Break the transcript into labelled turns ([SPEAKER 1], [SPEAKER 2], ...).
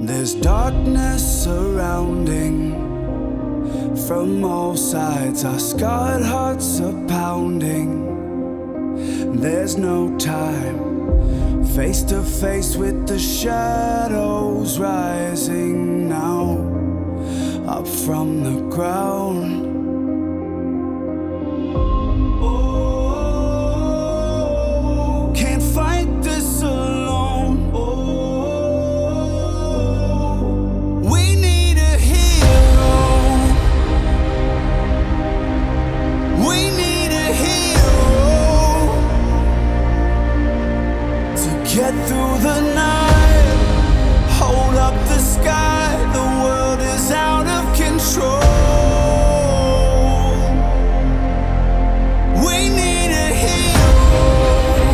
[SPEAKER 1] There's darkness surrounding from all sides. Our scarred hearts are pounding. There's no time. Face to face with the shadows rising now, up from the ground. Can't fight this alone. We need a hero. We need a hero to get through the night, hold up the sky.